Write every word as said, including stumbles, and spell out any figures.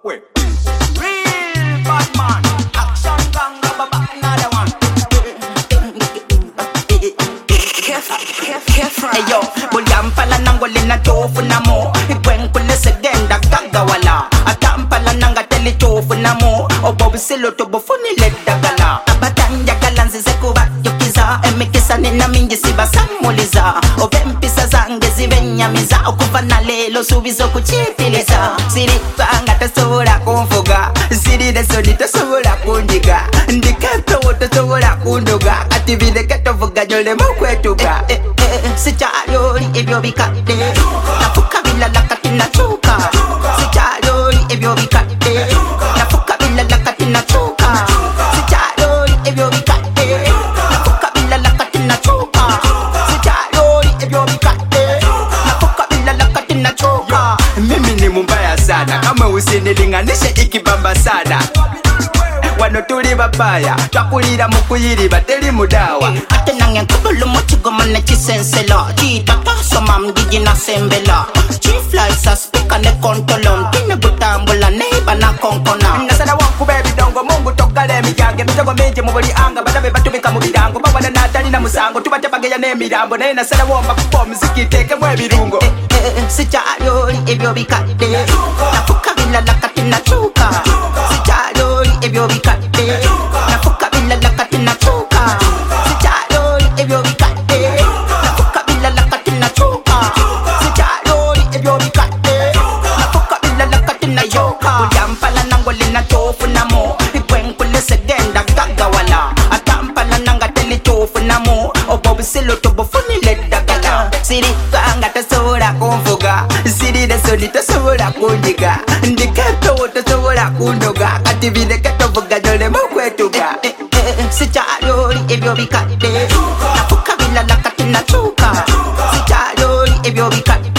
Wait. Real bad man. Action gang, rubber back, another one. Hey yo, bulyam nangole na tofu na mo. Ibwen kule sedenda kagawala. Atampala nanga teli tofu na mo. Obo silo to bofuni leda gala. Abatanja kalanzi zekuba yukiza. Emikisa nina mingi siba samuliza. Obempisa zange zibenyamiza. Okuvana lelo subizo kuchitiliza. Siri panga tasura kumfuga. Siri desoni tasura kundiga. Ndiketo woto tasura kunduga. Ativide keto fuga jole mokwetuga. Eh, eh, eh, sichayori ebyo bikade. Nafuka bila lakati na chuka. Sichayori ebyo bikade. Nafuka bila lakati na chuka. Sichayori ebyo bikade. Nafuka bila lakati na chuka. Sichayori ebyo bikade. Nafuka bila lakati na chuka. Mimi ni mbaya sana, kama usinilinganishe ikibamba sana. Wano tuli babaya, twakulira mukuyiri bateli mudawa. Ate nange nkubulu mukigomo nekisensela. Chita tasoma mgigi na sembela. Chief lights speaker ne kontolom. Tine butambula neiba na konkona. Nasana wanku baby dongo mungu tokale mijange. Mitogo mingi mubuli anga badabe batumika mubirango. Bawana natali na musango tubate bageya ne mirambo. Naye nasana womba kupo muziki teke mwe birungo. Eh, eh, eh, sichayori ebyo bikade. Nafuka bila lakati na chuka. Sichayori ebyo bikade. Nafuka bila lakati na chuka. Sichayori ebyo bikade. Nafuka bila lakati na chuka. Sichayori ebyo bikade. Nafuka bila lakati na chuka. Buyampala nangole na tofu na mo. Ibwen kule sedenda kagawala. Atampala nanga teli tofu na mo. Obo bisilo to bofuni leda gala. Siri kanga tasura kumfuga. Siri desoni tasura kundiga. Ndiketo woto tasura kunduga. Ativide keto fuga jole mokwetuga. Eh, eh, eh, sichayori ebyo bikade. Nafuka bila lakati na chuka. Sichayori ebyo bikade.